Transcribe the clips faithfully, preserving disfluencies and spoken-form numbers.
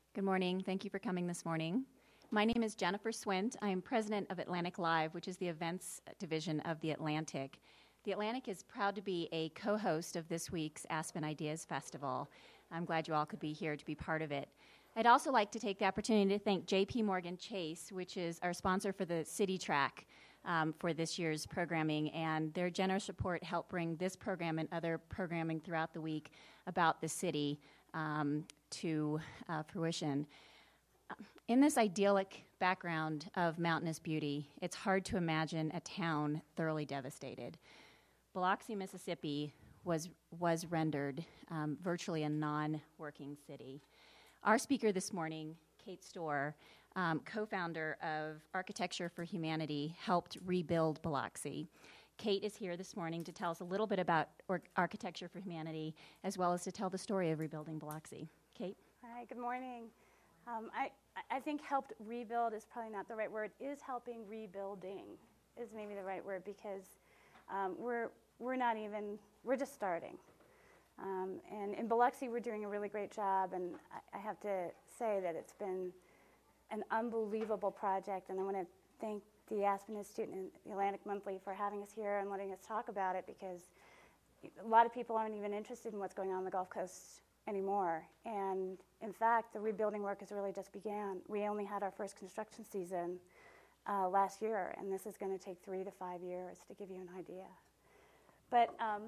Good morning. Thank you for coming this morning. My name is Jennifer Swint. I am president of Atlantic Live, which is the events division of The Atlantic. The Atlantic is proud to be a co-host of this week's Aspen Ideas Festival. I'm glad you all could be here to be part of it. I'd also like to take the opportunity to thank J P Morgan Chase, which is our sponsor for the City Track um, for this year's programming, and their generous support helped bring this program and other programming throughout the week about the city um, to uh, fruition. In this idyllic background of mountainous beauty, it's hard to imagine a town thoroughly devastated. Biloxi, Mississippi was, was rendered um, virtually a non-working city. Our speaker this morning, Kate Storr, um, co-founder of Architecture for Humanity, helped rebuild Biloxi. Kate is here this morning to tell us a little bit about or- Architecture for Humanity, as well as to tell the story of rebuilding Biloxi. Kate? Hi, good morning. Um, I, I think helped rebuild is probably not the right word. Is helping rebuilding is maybe the right word, because um, we're we're not even, we're just starting. Um, and in Biloxi, we're doing a really great job, and I, I have to say that it's been an unbelievable project, and I want to thank the Aspen Institute and the Atlantic Monthly for having us here and letting us talk about it, because a lot of people aren't even interested in what's going on on the Gulf Coast anymore. And in fact, the rebuilding work has really just began. We only had our first construction season uh, last year, and this is going to take three to five years to give you an idea. But um,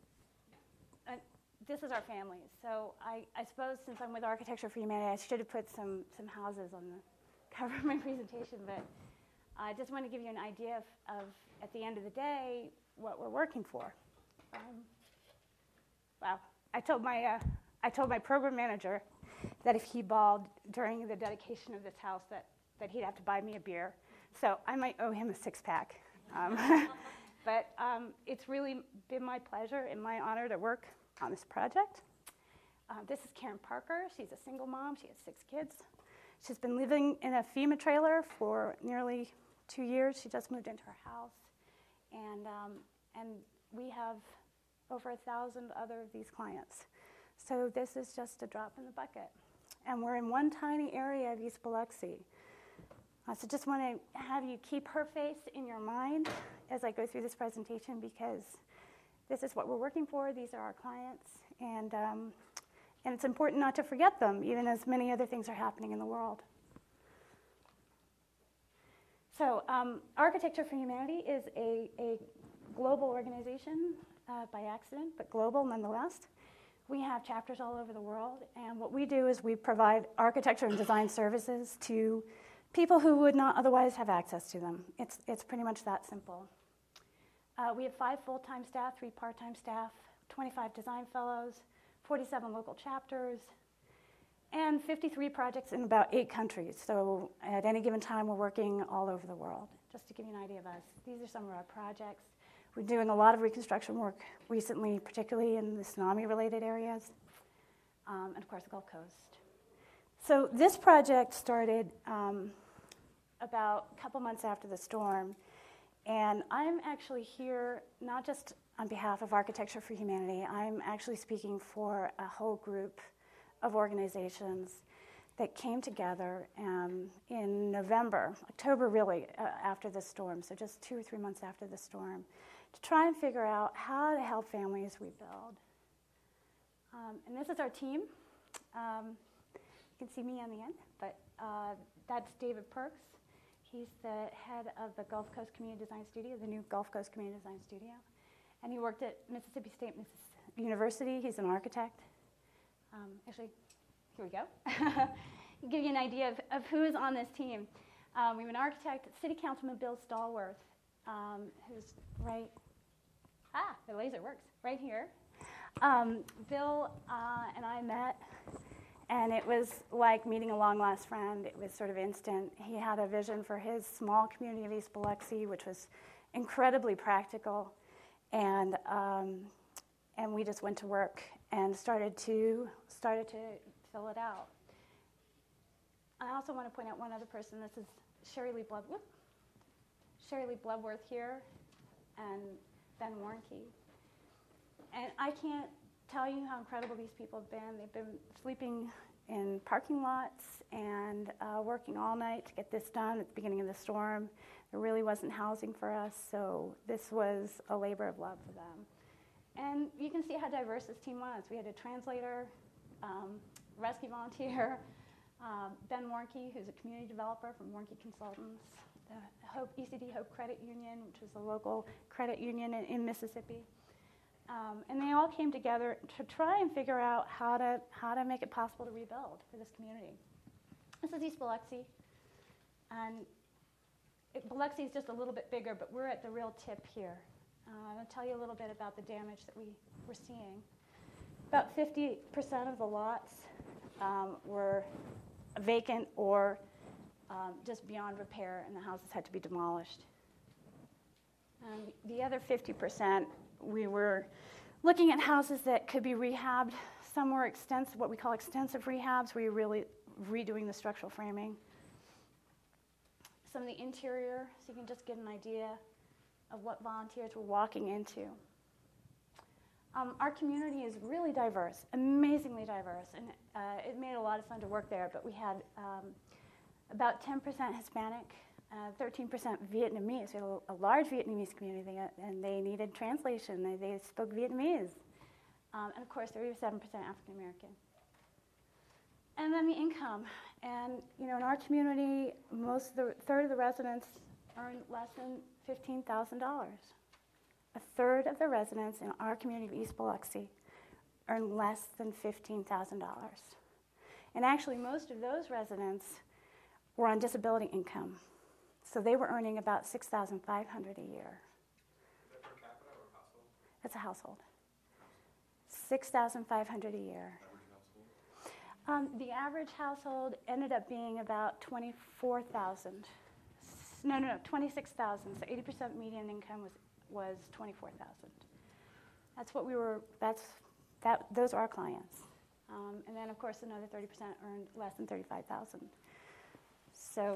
uh, this is our family. So I, I suppose since I'm with Architecture for Humanity, I should have put some, some houses on the cover of my presentation, but I just want to give you an idea of, of, at the end of the day, what we're working for. Um, wow. I told my uh, I told my program manager that if he bawled during the dedication of this house, that, that he'd have to buy me a beer. So I might owe him a six-pack. Um, but um, it's really been my pleasure and my honor to work on this project. Uh, this is Karen Parker. She's a single mom. She has six kids. She's been living in a FEMA trailer for nearly two years. She just moved into her house. And, um, and we have over a thousand other of these clients. So this is just a drop in the bucket. And we're in one tiny area of East Biloxi. Uh, so just want to have you keep her face in your mind as I go through this presentation, because this is what we're working for. These are our clients. And, um, and it's important not to forget them, even as many other things are happening in the world. So um, Architecture for Humanity is a, a global organization uh, by accident, but global nonetheless. We have chapters all over the world, and what we do is we provide architecture and design services to people who would not otherwise have access to them. It's, it's pretty much that simple. Uh, we have five full-time staff, three part-time staff, twenty-five design fellows, forty-seven local chapters, and fifty-three projects in about eight countries. So at any given time, we're working all over the world. Just to give you an idea of us, these are some of our projects. We're doing a lot of reconstruction work recently, particularly in the tsunami-related areas, um, and of course the Gulf Coast. So this project started um, about a couple months after the storm, and I'm actually here not just on behalf of Architecture for Humanity. I'm actually speaking for a whole group of organizations that came together um, in November, October really, uh, after the storm, so just two or three months after the storm, to try and figure out how to help families rebuild. Um, and this is our team. Um, you can see me on the end, but uh, that's David Perks. He's the head of the Gulf Coast Community Design Studio, the new Gulf Coast Community Design Studio. And he worked at Mississippi State University. He's an architect. Um, actually, here we go. Give you an idea of, of who's on this team. Um, we have an architect, City Councilman Bill Stallworth, um, who's right, ah, the laser works, right here. Um, Bill uh, and I met, and it was like meeting a long-lost friend. It was sort of instant. He had a vision for his small community of East Biloxi, which was incredibly practical, and um, and we just went to work and started to started to fill it out. I also want to point out one other person. This is Sherry Lee Blood, whoop, Sherry Lee Bloodworth here, and Ben Warnke. And I can't tell you how incredible these people have been. They've been sleeping in parking lots and uh, working all night to get this done at the beginning of the storm. There really wasn't housing for us, so this was a labor of love for them. And you can see how diverse this team was. We had a translator, um, rescue volunteer, um, Ben Warnke, who's a community developer from Warnke Consultants, the Hope, E C D Hope Credit Union, which is a local credit union in, in Mississippi. Um, and they all came together to try and figure out how to, how to make it possible to rebuild for this community. This is East Biloxi. And it, Biloxi is just a little bit bigger, but we're at the real tip here. Uh, I'll tell you a little bit about the damage that we were seeing. About fifty percent of the lots um, were vacant or um, just beyond repair, and the houses had to be demolished. Um, the other fifty percent, we were looking at houses that could be rehabbed. Some were extensive, what we call extensive rehabs, where you're really redoing the structural framing. Some of the interior, so you can just get an idea of what volunteers were walking into. Um, our community is really diverse, amazingly diverse, and uh, it made it a lot of fun to work there, but we had um, about ten percent Hispanic, uh, thirteen percent Vietnamese. We had a, a large Vietnamese community, and they needed translation. They, they spoke Vietnamese. Um, and of course, thirty-seven percent African American. And then the income. And you know, in our community, most of the third of the residents earn less than fifteen thousand dollars. A third of the residents in our community of East Biloxi earn less than fifteen thousand dollars. And actually, most of those residents were on disability income. So they were earning about six thousand five hundred dollars a year. Is that per capita or household? That's a household. six thousand five hundred dollars a year. Average household? Um, the average household ended up being about twenty-four thousand dollars. No, no, no, twenty-six thousand dollars. So eighty percent median income was, was twenty-four thousand dollars. That's what we were, that's, that, those are our clients. Um, and then, of course, another thirty percent earned less than thirty-five thousand dollars. So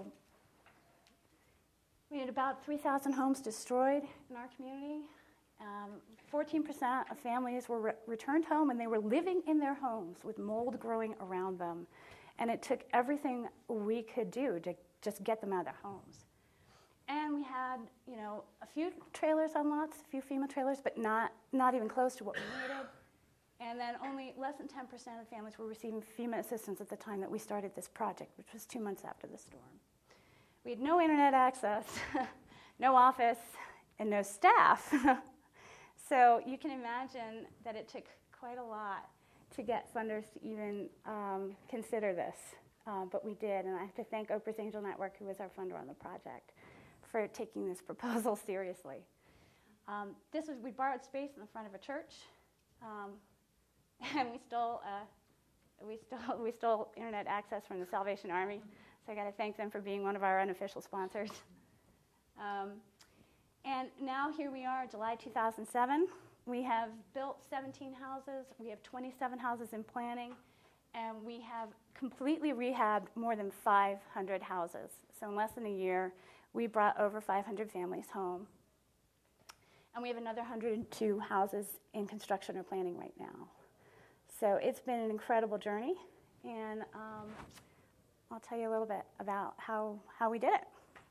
we had about three thousand homes destroyed in our community. Um, fourteen percent of families were re- returned home, and they were living in their homes with mold growing around them. And it took everything we could do to just get them out of their homes. And we had, you know, a few trailers on lots, a few FEMA trailers, but not, not even close to what we needed. And then only less than ten percent of families were receiving FEMA assistance at the time that we started this project, which was two months after the storm. We had no internet access, no office, and no staff. So you can imagine that it took quite a lot to get funders to even um, consider this. Uh, but we did, and I have to thank Oprah's Angel Network, who was our funder on the project, for taking this proposal seriously. Um, this was, we borrowed space in the front of a church, um, and we stole, uh, we stole, we stole internet access from the Salvation Army. So I got to thank them for being one of our unofficial sponsors. Um, and now here we are, July two thousand seven. We have built seventeen houses. We have twenty-seven houses in planning, and we have completely rehabbed more than five hundred houses. So in less than a year, we brought over five hundred families home. And we have another one hundred two houses in construction or planning right now. So it's been an incredible journey, and um, I'll tell you a little bit about how, how we did it.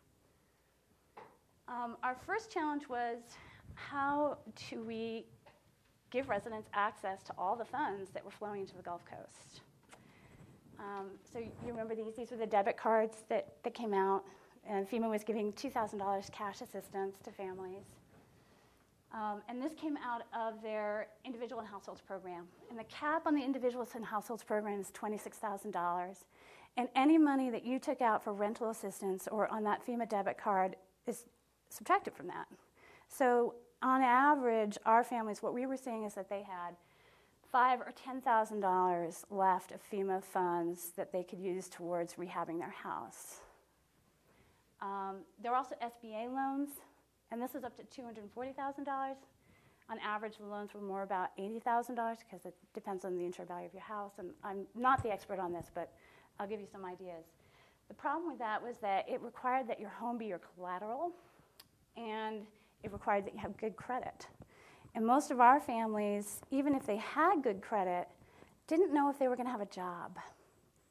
Um, our first challenge was, how do we give residents access to all the funds that were flowing into the Gulf Coast? Um, so you remember these? These were the debit cards that, that came out, and FEMA was giving two thousand dollars cash assistance to families. Um, and this came out of their individual and households program. And the cap on the individuals and households program is twenty-six thousand dollars. And any money that you took out for rental assistance or on that FEMA debit card is subtracted from that. So on average, our families, what we were seeing is that they had five or ten thousand dollars left of FEMA funds that they could use towards rehabbing their house. Um, there were also S B A loans, and this is up to two hundred forty thousand dollars. On average, the loans were more about eighty thousand dollars because it depends on the insured value of your house. And I'm not the expert on this, but I'll give you some ideas. The problem with that was that it required that your home be your collateral, and it required that you have good credit. And most of our families, even if they had good credit, didn't know if they were going to have a job.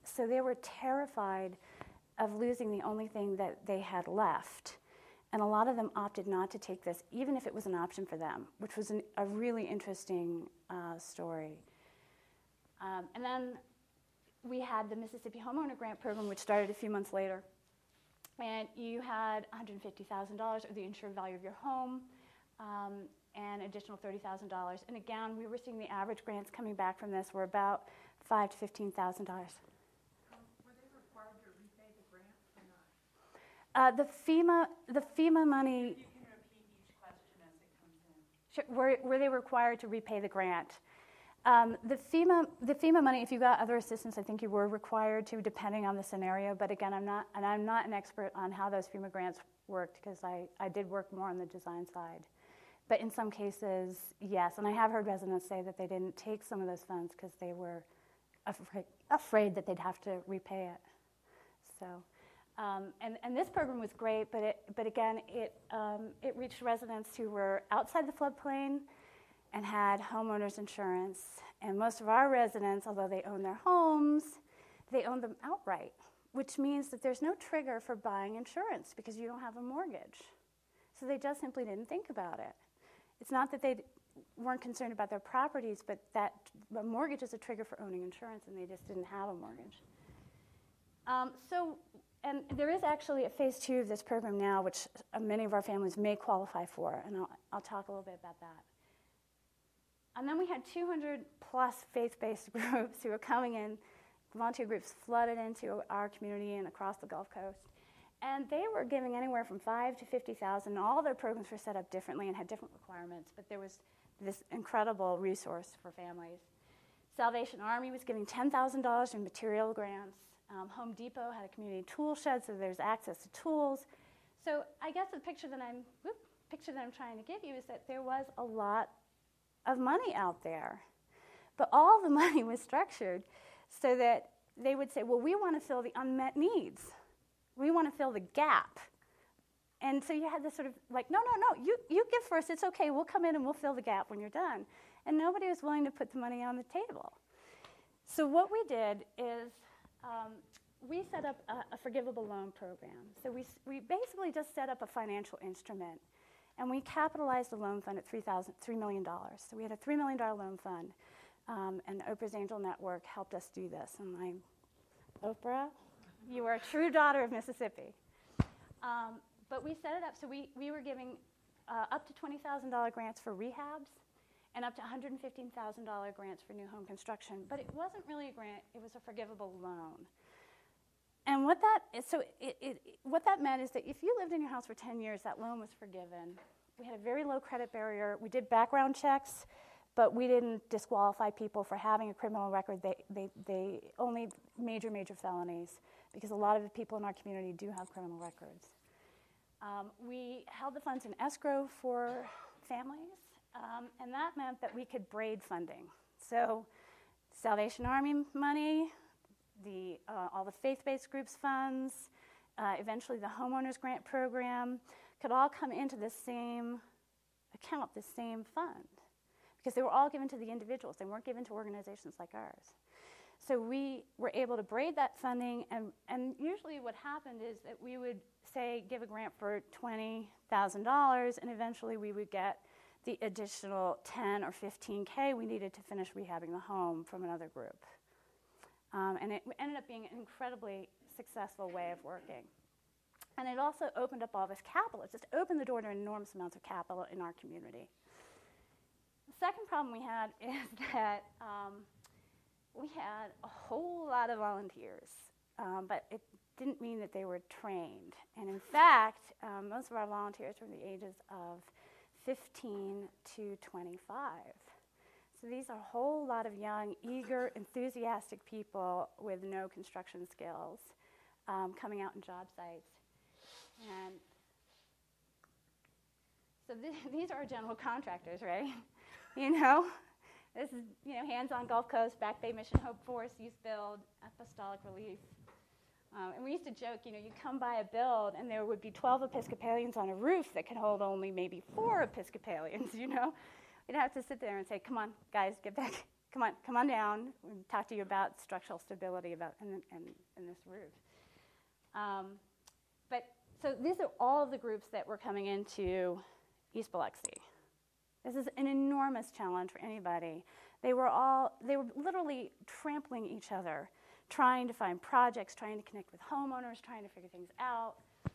So they were terrified of losing the only thing that they had left. And a lot of them opted not to take this, even if it was an option for them, which was an, a really interesting uh, story. Um, and then we had the Mississippi Homeowner Grant Program, which started a few months later. And you had one hundred fifty thousand dollars, or the insured value of your home, um, and additional thirty thousand dollars. And again, we were seeing the average grants coming back from this were about five thousand to fifteen thousand dollars. Were they required to repay the grant or not? Uh, the FEMA, the FEMA money. You can repeat each question as it comes in. Sure, were, were they required to repay the grant? Um, the FEMA, the FEMA money, if you got other assistance, I think you were required to, depending on the scenario. But again, I'm not, and I'm not an expert on how those FEMA grants worked, because I, I did work more on the design side. But in some cases, yes. And I have heard residents say that they didn't take some of those funds because they were afraid, afraid that they'd have to repay it. So, um, and, and this program was great, but it, but again, it, um, it reached residents who were outside the floodplain and had homeowners insurance. And most of our residents, although they own their homes, they own them outright, which means that there's no trigger for buying insurance because you don't have a mortgage. So they just simply didn't think about it. It's not that they weren't concerned about their properties, but that a mortgage is a trigger for owning insurance, and they just didn't have a mortgage. Um, so, and there is actually a phase two of this program now, which uh, many of our families may qualify for, and I'll, I'll talk a little bit about that. And then we had two hundred plus faith-based groups who were coming in. Volunteer groups flooded into our community and across the Gulf Coast. And they were giving anywhere from five to fifty thousand. All their programs were set up differently and had different requirements, but there was this incredible resource for families. Salvation Army was giving ten thousand dollars in material grants. Um, Home Depot had a community tool shed, so there's access to tools. So I guess the picture that I'm whoop, picture that I'm trying to give you is that there was a lot of money out there, but all the money was structured so that they would say, well, we want to fill the unmet needs. We want to fill the gap. And so you had this sort of like, no, no, no, you, you give first. It's okay. We'll come in and we'll fill the gap when you're done. And nobody was willing to put the money on the table. So what we did is um, we set up a, a forgivable loan program. So we, we basically just set up a financial instrument. And we capitalized the loan fund at three million dollars. So we had a three million dollars loan fund. Um, and Oprah's Angel Network helped us do this. And I, Oprah, you are a true daughter of Mississippi. Um, but we set it up so we, we were giving uh, up to twenty thousand dollars grants for rehabs and up to one hundred fifteen thousand dollars grants for new home construction. But it wasn't really a grant, it was a forgivable loan. And what that is, so it, it, what that meant is that if you lived in your house for ten years, that loan was forgiven. We had a very low credit barrier. We did background checks, but we didn't disqualify people for having a criminal record. They, they, they only major, major felonies, because a lot of the people in our community do have criminal records. Um, we held the funds in escrow for families, um, and that meant that we could braid funding. So Salvation Army money, the, uh, all the faith-based groups funds, uh, eventually the homeowners grant program, could all come into the same account, the same fund, because they were all given to the individuals. They weren't given to organizations like ours. So we were able to braid that funding, and, and usually what happened is that we would say give a grant for twenty thousand dollars, and eventually we would get the additional ten or fifteen K we needed to finish rehabbing the home from another group. Um, and it ended up being an incredibly successful way of working. And it also opened up all this capital. It just opened the door to enormous amounts of capital in our community. The second problem we had is that um, we had a whole lot of volunteers, um, but it didn't mean that they were trained. And in fact, um, most of our volunteers were the ages of fifteen to twenty-five. So these are a whole lot of young, eager, enthusiastic people with no construction skills um, coming out in job sites. And so th- these are our general contractors, right? You know, this is, you know, Hands-On Gulf Coast, Back Bay Mission, Hope Forest, Youth Build, Apostolic Relief. Um, and we used to joke, you know, you'd come by a build and there would be twelve Episcopalians on a roof that could hold only maybe four Episcopalians, you know? We'd have to sit there and say, come on, guys, get back, come on, come on down. We'll talk to you about structural stability about in, in, in this roof. Um, but so these are all of the groups that were coming into East Biloxi. This is an enormous challenge for anybody. They were all, they were literally trampling each other, trying to find projects, trying to connect with homeowners, trying to figure things out.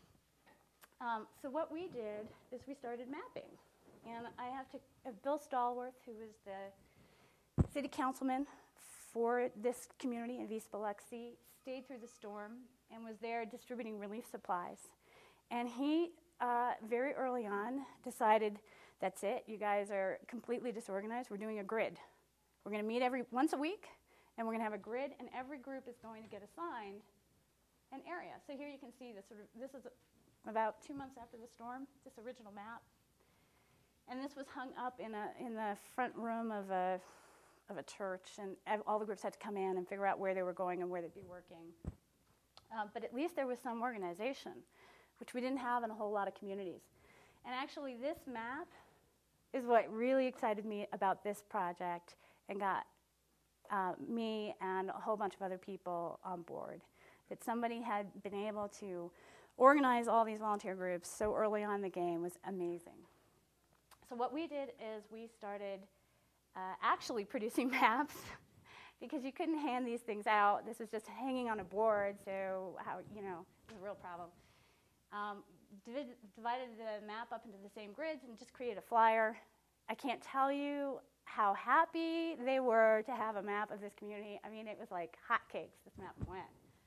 Um, so what we did is we started mapping. And I have to, uh, Bill Stallworth, who was the city councilman for this community in East Biloxi, stayed through the storm and was there distributing relief supplies. And he, uh, very early on, decided, that's it, you guys are completely disorganized, we're doing a grid. We're going to meet every once a week, and we're going to have a grid, and every group is going to get assigned an area. So here you can see this sort of, this is about two months after the storm, this original map. And this was hung up in a in the front room of a of a church, and all the groups had to come in and figure out where they were going and where they'd be working. Um, but at least there was some organization, which we didn't have in a whole lot of communities. And actually, this map is what really excited me about this project and got uh, me and a whole bunch of other people on board. That somebody had been able to organize all these volunteer groups so early on in the game was amazing. So what we did is we started uh, actually producing maps because you couldn't hand these things out. This was just hanging on a board, so how, you know, it was a real problem. Um, divid divided the map up into the same grids and just created a flyer. I can't tell you how happy they were to have a map of this community. I mean, it was like hotcakes, this map went.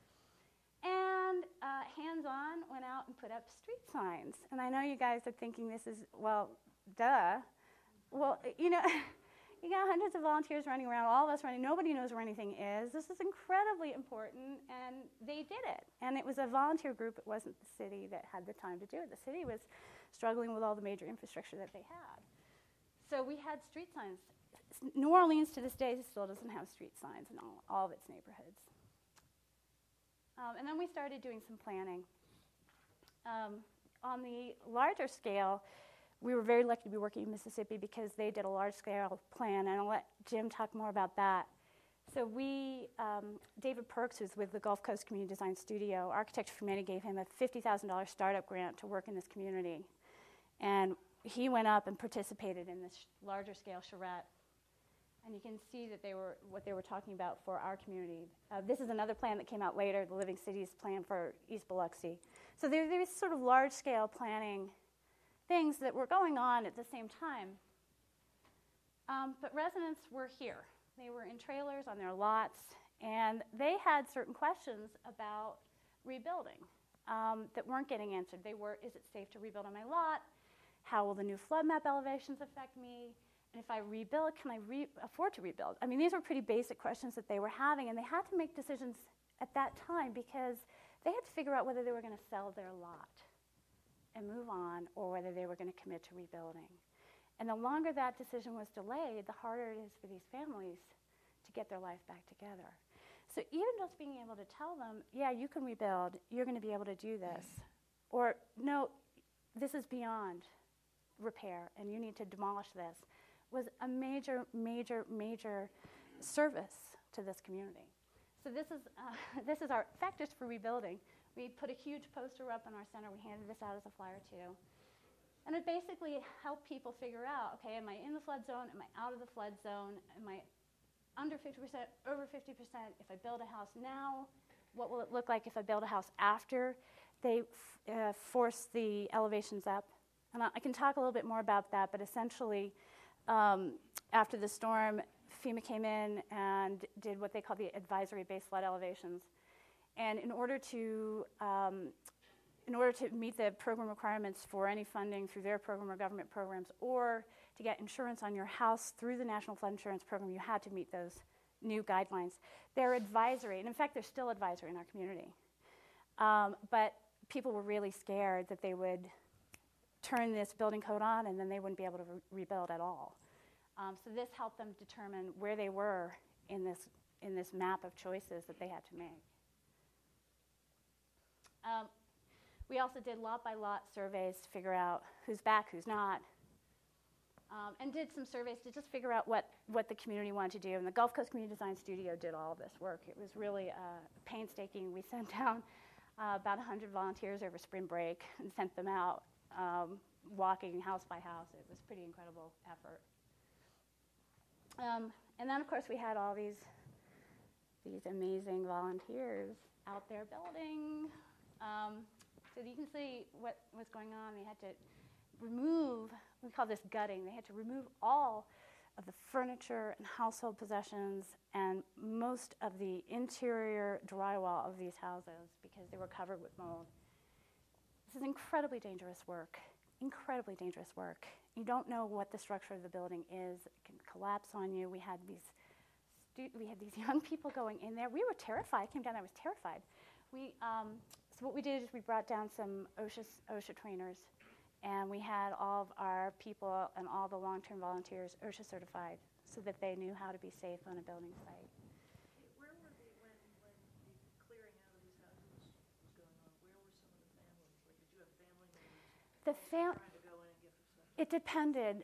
And uh, hands-on went out and put up street signs. And I know you guys are thinking this is, well, duh. Well, you know, you got hundreds of volunteers running around, all of us running, nobody knows where anything is. This is incredibly important, and they did it. And it was a volunteer group. It wasn't the city that had the time to do it. The city was struggling with all the major infrastructure that they had. So we had street signs. New Orleans to this day still doesn't have street signs in all, all of its neighborhoods. Um, and then we started doing some planning. Um, on the larger scale, we were very lucky to be working in Mississippi because they did a large-scale plan, and I'll let Jim talk more about that. So we, um, David Perks, who's with the Gulf Coast Community Design Studio, Architecture for Humanity gave him a fifty thousand dollar startup grant to work in this community. And he went up and participated in this larger-scale charrette. And you can see that they were what they were talking about for our community. Uh, this is another plan that came out later, the Living Cities plan for East Biloxi. So there, there was sort of large-scale planning things that were going on at the same time. Um, but residents were here. They were in trailers on their lots, and they had certain questions about rebuilding um, that weren't getting answered. They were, is it safe to rebuild on my lot? How will the new flood map elevations affect me? And if I rebuild, can I re afford to rebuild? I mean, these were pretty basic questions that they were having, and they had to make decisions at that time because they had to figure out whether they were going to sell their lot and move on, or whether they were going to commit to rebuilding. And the longer that decision was delayed, the harder it is for these families to get their life back together. So even just being able to tell them, yeah, you can rebuild, you're going to be able to do this, or no, this is beyond repair, and you need to demolish this, was a major, major, major service to this community. So this is, uh, this is our factors for rebuilding. We put a huge poster up in our center. We handed this out as a flyer too. And it basically helped people figure out, okay, am I in the flood zone? Am I out of the flood zone? Am I under fifty percent, over fifty percent? If I build a house now, what will it look like if I build a house after they uh, force the elevations up? And I, I can talk a little bit more about that, but essentially, um, after the storm, FEMA came in and did what they call the advisory-based flood elevations. And in order to um, in order to meet the program requirements for any funding through their program or government programs, or to get insurance on your house through the National Flood Insurance Program, you had to meet those new guidelines. They're advisory, and in fact, they're still advisory in our community. Um, but people were really scared that they would turn this building code on and then they wouldn't be able to re rebuild at all. Um, so this helped them determine where they were in this, in this map of choices that they had to make. Um, we also did lot-by-lot surveys to figure out who's back, who's not. um, and did some surveys to just figure out what, what the community wanted to do. And the Gulf Coast Community Design Studio did all of this work. It was really uh, painstaking. We sent down uh, about one hundred volunteers over spring break and sent them out um, walking house by house. It was a pretty incredible effort. Um, and then, of course, we had all these, these amazing volunteers out there building. Um, so you can see what was going on. They had to remove, we call this gutting, they had to remove all of the furniture and household possessions and most of the interior drywall of these houses because they were covered with mold. This is incredibly dangerous work, incredibly dangerous work. You don't know what the structure of the building is. It can collapse on you. We had these stu- we had these young people going in there. We were terrified. I came down, I was terrified. We, um, so what we did is we brought down some OSHA, OSHA trainers, and we had all of our people and all the long-term volunteers OSHA certified so that they knew how to be safe on a building site. Where were the, when, when the clearing out of these houses was going on, where were some of the families? Like, did you have family members The fam- trying to go in and get the stuff? It depended.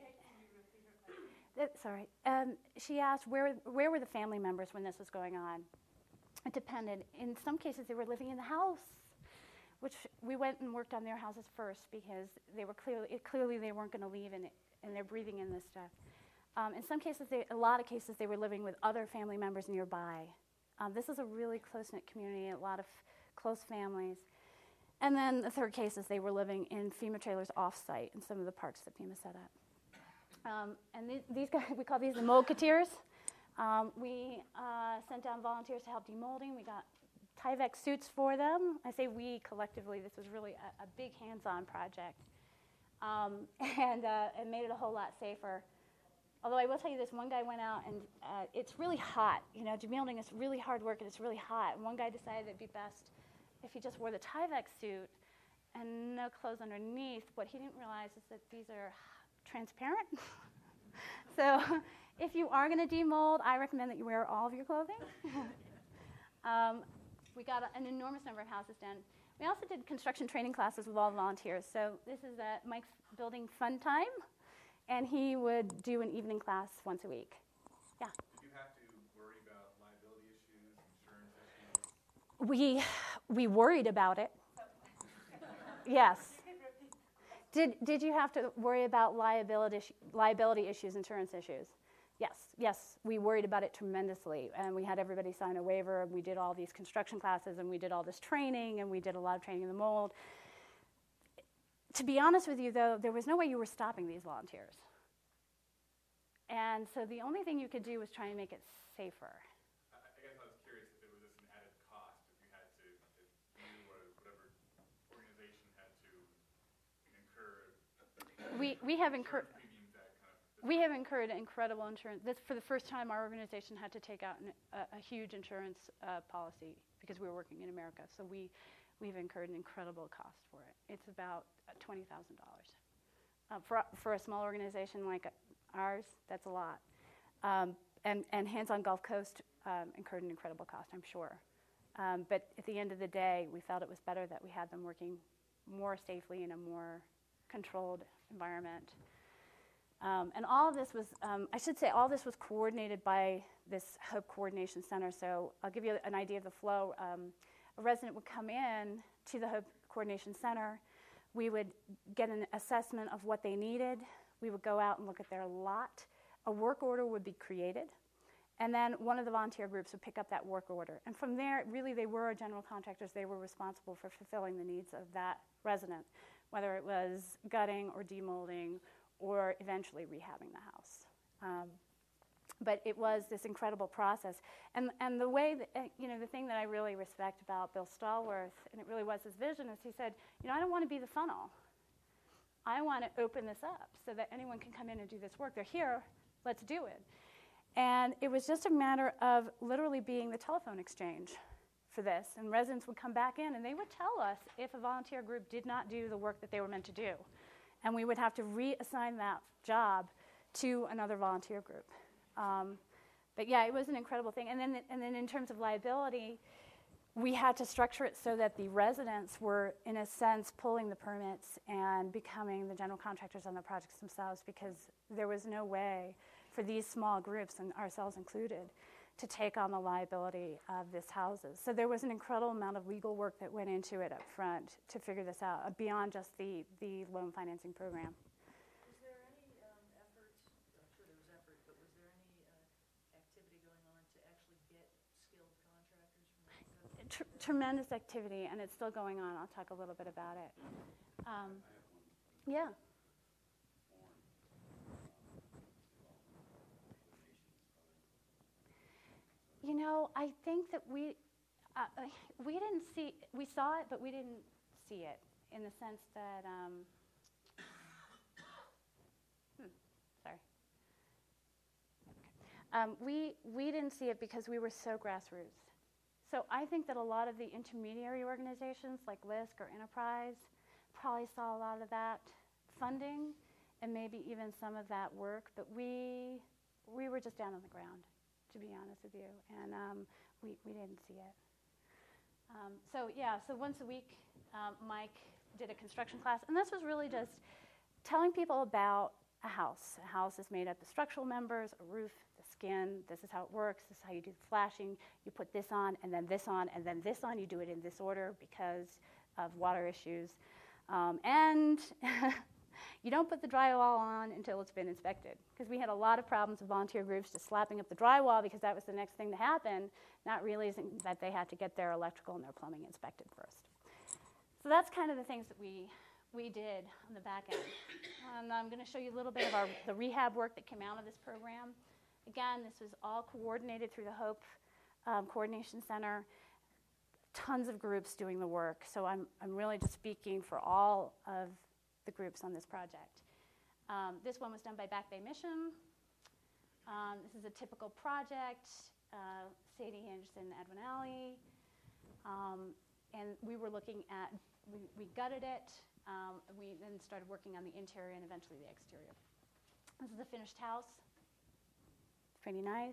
That, sorry. Um, she asked where, where were the family members when this was going on. It depended. In some cases, they were living in the house, which we went and worked on their houses first because they were clearly, it, clearly they weren't going to leave, and, it, and they're breathing in this stuff. Um, in some cases, they, a lot of cases, they were living with other family members nearby. Um, this is a really close-knit community, a lot of close families. And then the third case is they were living in FEMA trailers off-site in some of the parks that FEMA set up. Um, and th- these guys, we call these the Molketeers. Um, we uh, sent down volunteers to help demolding. We got Tyvek suits for them. I say we collectively. This was really a, a big hands-on project. Um, and uh, it made it a whole lot safer. Although I will tell you this, one guy went out and uh, it's really hot. You know, demolding is really hard work and it's really hot. And one guy decided it'd be best if he just wore the Tyvek suit and no clothes underneath. What he didn't realize is that these are transparent. So if you are going to demold, I recommend that you wear all of your clothing. um, we got a, an enormous number of houses done. We also did construction training classes with all the volunteers. So this is uh, Mike's building fun time, and he would do an evening class once a week. Yeah. Did you have to worry about liability issues, insurance issues? We we worried about it. Yes. Did did you have to worry about liability liability issues, insurance issues? Yes, yes, we worried about it tremendously, and we had everybody sign a waiver, and we did all these construction classes, and we did all this training, and we did a lot of training in the mold. To be honest with you, though, there was no way you were stopping these volunteers. And so the only thing you could do was try and make it safer. I, I guess I was curious if there was just an added cost if you had to, if you or whatever organization had to incur. We we have incurred. Premiums that kind of. We have incurred incredible insurance. This, for the first time, our organization had to take out an, a, a huge insurance uh, policy because we were working in America. So we, we've incurred an incredible cost for it. It's about uh, twenty thousand dollars. Uh, for, for a small organization like ours, that's a lot. Um, and, and Hands on Gulf Coast um, incurred an incredible cost, I'm sure. Um, but at the end of the day, we felt it was better that we had them working more safely in a more controlled environment. Um, and all of this was, um, I should say, all this was coordinated by this Hope Coordination Center. So I'll give you an idea of the flow. Um, a resident would come in to the Hope Coordination Center. We would get an assessment of what they needed. We would go out and look at their lot. A work order would be created. And then one of the volunteer groups would pick up that work order. And from there, really, they were general contractors. They were responsible for fulfilling the needs of that resident, whether it was gutting or demolding or eventually rehabbing the house. Um, but it was this incredible process. And and the way, that, uh, you know, the thing that I really respect about Bill Stallworth, and it really was his vision, is he said, you know, I don't want to be the funnel. I want to open this up so that anyone can come in and do this work. They're here, let's do it. And it was just a matter of literally being the telephone exchange for this. And residents would come back in and they would tell us if a volunteer group did not do the work that they were meant to do. And we would have to reassign that job to another volunteer group. Um, but yeah, it was an incredible thing. And then, and then in terms of liability, we had to structure it so that the residents were, in a sense, pulling the permits and becoming the general contractors on the projects themselves, because there was no way for these small groups, and ourselves included, to take on the liability of this houses. So there was an incredible amount of legal work that went into it up front to figure this out, uh, beyond just the, the loan financing program. Was there any um, effort, I'm sure there was effort, but was there any uh, activity going on to actually get skilled contractors from the government? Tr- tremendous activity, and it's still going on. I'll talk a little bit about it. Um, yeah. You know, I think that we uh, uh, we didn't see, we saw it, but we didn't see it in the sense that, um, hmm, sorry. Um, we, we didn't see it because we were so grassroots. So I think that a lot of the intermediary organizations like L I S C or Enterprise probably saw a lot of that funding and maybe even some of that work, but we, we were just down on the ground, to be honest with you, and um, we, we didn't see it. Um, so yeah, so once a week, um, Mike did a construction class, and this was really just telling people about a house. A house is made up of structural members, a roof, the skin, this is how it works, this is how you do the flashing, you put this on, and then this on, and then this on, you do it in this order because of water issues. Um, and you don't put the drywall on until it's been inspected, because we had a lot of problems with volunteer groups just slapping up the drywall because that was the next thing to happen, not realizing that they had to get their electrical and their plumbing inspected first. So that's kind of the things that we, we did on the back end. And I'm going to show you a little bit of our, the rehab work that came out of this program. Again, this was all coordinated through the HOPE um, Coordination Center. Tons of groups doing the work, so I'm, I'm really just speaking for all of the groups on this project. Um, this one was done by Back Bay Mission. Um, this is a typical project. Uh, Sadie Hinged and Edwin Alley. Um, and we were looking at, we, we gutted it. Um, we then started working on the interior and eventually the exterior. This is a finished house. Pretty nice.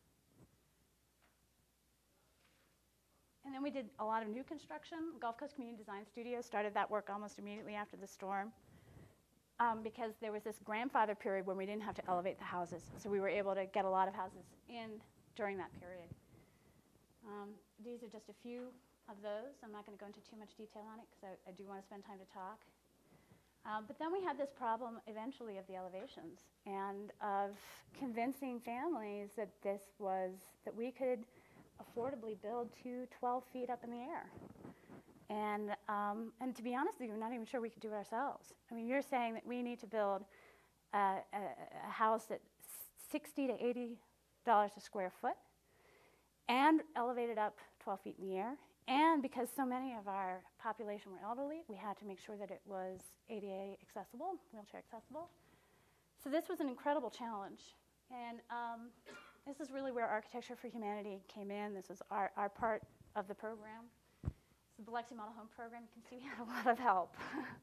And then we did a lot of new construction. Gulf Coast Community Design Studio started that work almost immediately after the storm, um, because there was this grandfather period when we didn't have to elevate the houses. So we were able to get a lot of houses in during that period. Um, these are just a few of those. I'm not going to go into too much detail on it because I, I do want to spend time to talk. Um, but then we had this problem eventually of the elevations and of convincing families that this was, that we could affordably build to twelve feet up in the air. And, um, and to be honest with you, we're not even sure we could do it ourselves. I mean, you're saying that we need to build a, a, a house at sixty to eighty dollars a square foot and elevate it up twelve feet in the air. And because so many of our population were elderly, we had to make sure that it was A D A accessible, wheelchair accessible. So this was an incredible challenge. And um, this is really where Architecture for Humanity came in. This was our, our part of the program. It's the Biloxi Model Home Program. You can see we had a lot of help.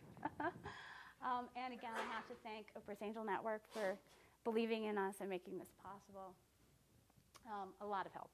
um, and again, I have to thank Oprah's Angel Network for believing in us and making this possible. Um, a lot of help.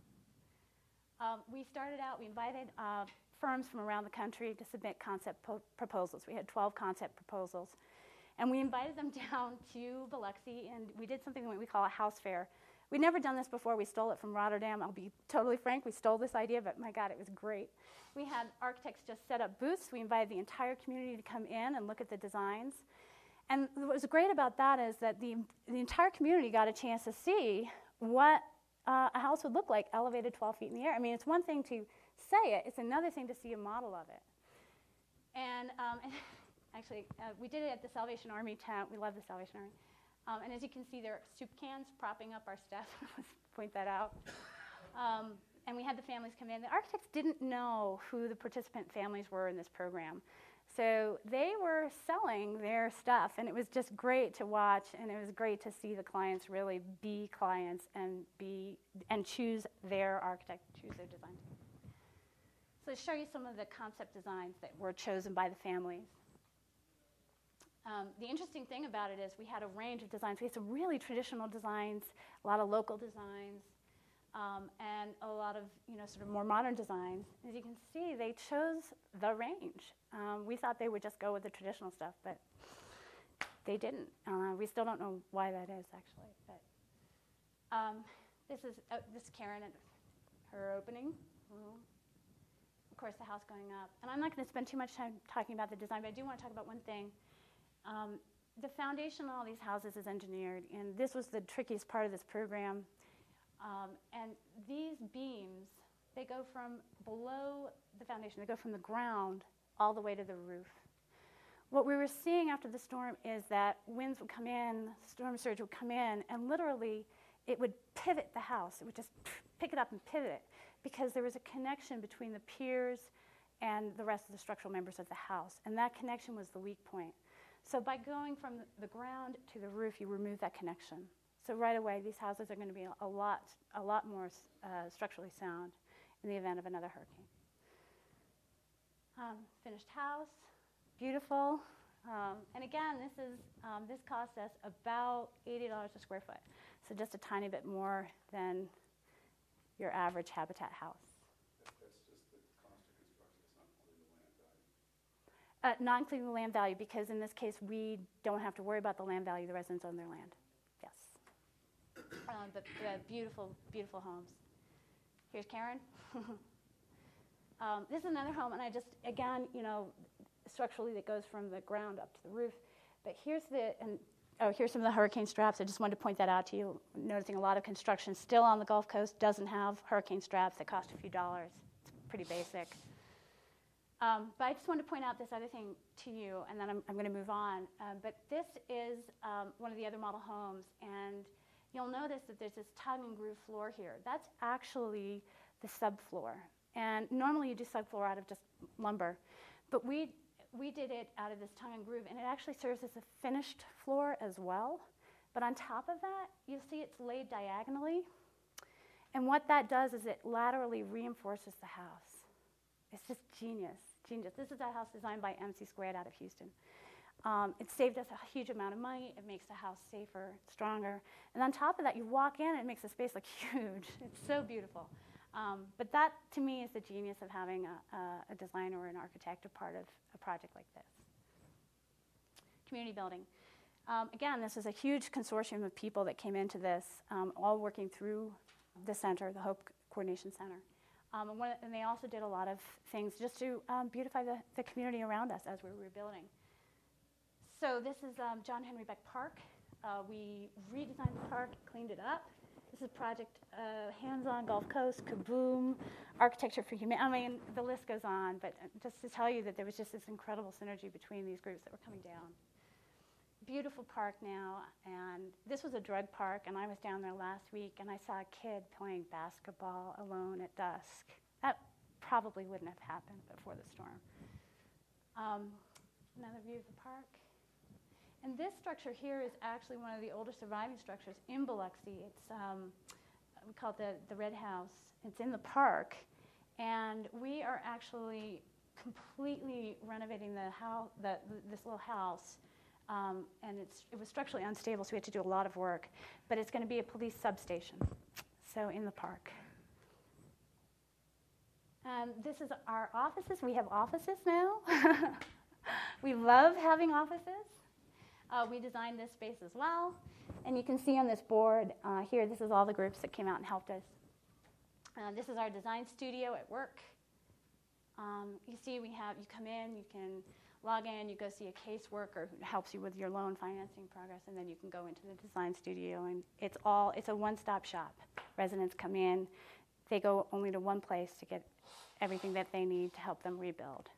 Um, we started out, we invited uh, firms from around the country to submit concept po- proposals. We had twelve concept proposals. And we invited them down to Biloxi, and we did something that we call a house fair. We'd never done this before. We stole it from Rotterdam. I'll be totally frank, we stole this idea, but my God, it was great. We had architects just set up booths. We invited the entire community to come in and look at the designs. And what was great about that is that the, the entire community got a chance to see what uh, a house would look like elevated twelve feet in the air. I mean, it's one thing to say it. It's another thing to see a model of it. And, um, and actually, uh, we did it at the Salvation Army tent. We love the Salvation Army. Um, and as you can see, there are soup cans propping up our stuff. Let's point that out. Um, and we had the families come in. The architects didn't know who the participant families were in this program. So they were selling their stuff, and it was just great to watch, and it was great to see the clients really be clients and be and choose their architect, choose their design team. So to show you some of the concept designs that were chosen by the families. Um, the interesting thing about it is we had a range of designs. We had some really traditional designs, a lot of local designs. um, and a lot of, you know, sort of more modern designs. As you can see, they chose the range. Um, we thought they would just go with the traditional stuff, but they didn't. Uh, we still don't know why that is, actually. But um, this is uh, this is Karen at her opening. Mm-hmm. Of course, the house going up. And I'm not going to spend too much time talking about the design, but I do want to talk about one thing. Um, the foundation of all these houses is engineered, and this was the trickiest part of this program. Um, and these beams, they go from below the foundation, they go from the ground all the way to the roof. What we were seeing after the storm is that winds would come in, storm surge would come in, and literally it would pivot the house. It would just pick it up and pivot it, because there was a connection between the piers and the rest of the structural members of the house, and that connection was the weak point. So by going from the ground to the roof, you remove that connection. So right away, these houses are going to be a lot, a lot more uh, structurally sound in the event of another hurricane. Um, finished house, beautiful. Um, and again, this is um, this cost us about eighty dollars a square foot, so just a tiny bit more than your average Habitat house. That's just the cost of construction, it's not including the land value. Uh, not including the land value, because in this case, we don't have to worry about the land value. The residents own their land. Yes. Um, but uh, beautiful, beautiful homes. Here's Karen. um, this is another home, and I just, again, you know, structurally that goes from the ground up to the roof. But here's the, and oh, here's some of the hurricane straps. I just wanted to point that out to you. Noticing a lot of construction still on the Gulf Coast doesn't have hurricane straps that cost a few dollars. It's pretty basic. Um, but I just wanted to point out this other thing to you, and then I'm, I'm going to move on. Um, but this is um, one of the other model homes, and you'll notice that there's this tongue and groove floor here. That's actually the subfloor. And normally you do subfloor out of just lumber, but we we did it out of this tongue and groove, and it actually serves as a finished floor as well. But on top of that, you'll see it's laid diagonally. And what that does is it laterally reinforces the house. It's just genius, genius. This is a house designed by M C Squared out of Houston. Um, it saved us a huge amount of money. It makes the house safer, stronger. And on top of that, you walk in and it makes the space look huge. It's so beautiful. Um, but that, to me, is the genius of having a, a, a designer or an architect a part of a project like this. Community building. Um, again, this is a huge consortium of people that came into this, um, all working through the center, the Hope Coordination Center. Um, and, one, and they also did a lot of things just to um, beautify the, the community around us as we were building. So this is um, John Henry Beck Park. Uh, we redesigned the park, cleaned it up. This is Project uh, Hands-On Gulf Coast, Kaboom, Architecture for Humanity. I mean, the list goes on, but just to tell you that there was just this incredible synergy between these groups that were coming down. Beautiful park now, and this was a drug park, and I was down there last week, and I saw a kid playing basketball alone at dusk. That probably wouldn't have happened before the storm. Um, another view of the park. And this structure here is actually one of the older surviving structures in Biloxi. It's, um, we call it the, the Red House. It's in the park, and we are actually completely renovating the house, the, this little house. Um, and it's, it was structurally unstable, so we had to do a lot of work. But it's going to be a police substation, so in the park. Um, this is our offices. We have offices now. We love having offices. Uh, we designed this space as well. And you can see on this board uh, here, this is all the groups that came out and helped us. Uh, this is our design studio at work. Um, you see we have, you come in, you can log in, you go see a caseworker who helps you with your loan financing progress, and then you can go into the design studio, and it's all, it's a one-stop shop. Residents come in, they go only to one place to get everything that they need to help them rebuild.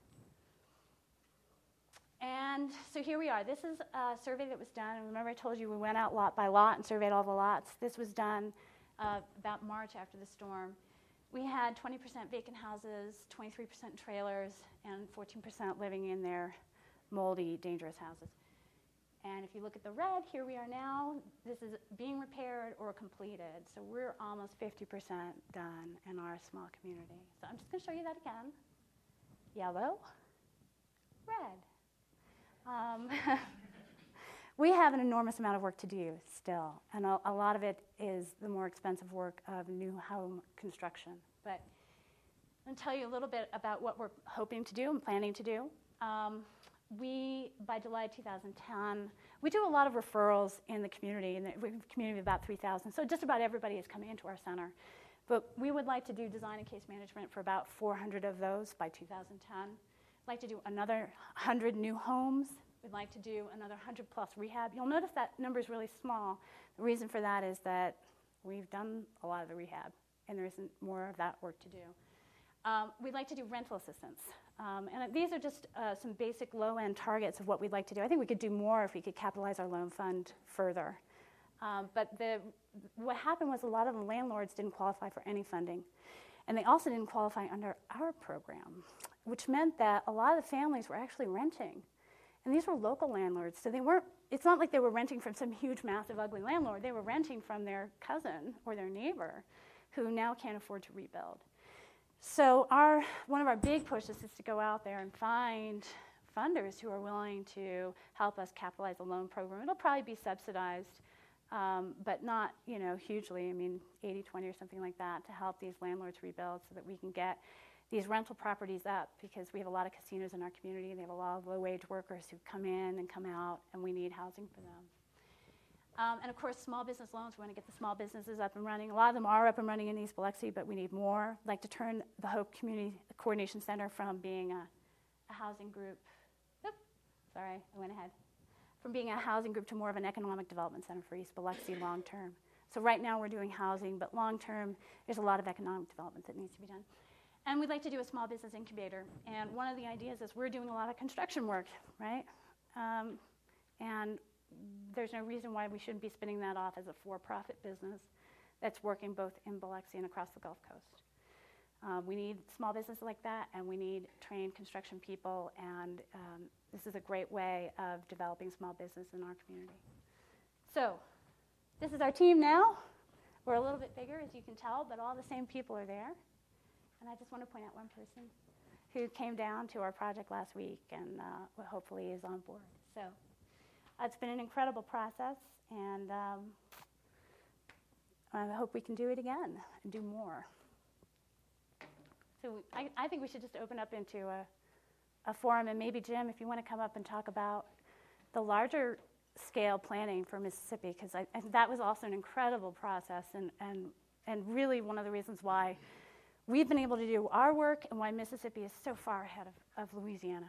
And so here we are. This is a survey that was done. And remember I told you we went out lot by lot and surveyed all the lots. This was done uh, about March after the storm. We had twenty percent vacant houses, twenty-three percent trailers, and fourteen percent living in their moldy, dangerous houses. And if you look at the red, here we are now. This is being repaired or completed. So we're almost fifty percent done in our small community. So I'm just going to show you that again. Yellow, red. Um, we have an enormous amount of work to do still, and a, a lot of it is the more expensive work of new home construction. But I'm going to tell you a little bit about what we're hoping to do and planning to do. Um, we, by July two thousand ten, we do a lot of referrals in the community, and we have a community of about three thousand, so just about everybody is coming into our center. But we would like to do design and case management for about four hundred of those by two thousand ten. We'd like to do another one hundred new homes. We'd like to do another one hundred plus rehab. You'll notice that number is really small. The reason for that is that we've done a lot of the rehab, and there isn't more of that work to do. Um, we'd like to do rental assistance. Um, and these are just uh, some basic low-end targets of what we'd like to do. I think we could do more if we could capitalize our loan fund further. Um, but the, what happened was a lot of the landlords didn't qualify for any funding. And they also didn't qualify under our program, which meant that a lot of the families were actually renting. And these were local landlords, so they weren't, it's not like they were renting from some huge, massive, ugly landlord. They were renting from their cousin or their neighbor who now can't afford to rebuild. So our, one of our big pushes is to go out there and find funders who are willing to help us capitalize the loan program. It'll probably be subsidized, um, but not, you know, hugely. I mean, eighty twenty or something like that to help these landlords rebuild so that we can get these rental properties up, because we have a lot of casinos in our community. They have a lot of low-wage workers who come in and come out, and we need housing for them. Um, and of course, small business loans, we want to get the small businesses up and running. A lot of them are up and running in East Biloxi, but we need more. I'd like to turn the Hope Community Coordination Center from being a, a housing group, oop, sorry, I went ahead, from being a housing group to more of an economic development center for East Biloxi long term. So right now we're doing housing, but long term, there's a lot of economic development that needs to be done. And we'd like to do a small business incubator. And one of the ideas is we're doing a lot of construction work, right? Um, and there's no reason why we shouldn't be spinning that off as a for-profit business that's working both in Biloxi and across the Gulf Coast. Uh, we need small businesses like that, and we need trained construction people, and um, this is a great way of developing small business in our community. So this is our team now. We're a little bit bigger, as you can tell, but all the same people are there. And I just want to point out one person who came down to our project last week and uh, hopefully is on board. So uh, it's been an incredible process, and um, I hope we can do it again and do more. So I, I think we should just open up into a, a forum, and maybe Jim, if you want to come up and talk about the larger scale planning for Mississippi, because I, I, that was also an incredible process, and, and, and really one of the reasons why we've been able to do our work and why Mississippi is so far ahead of, of Louisiana.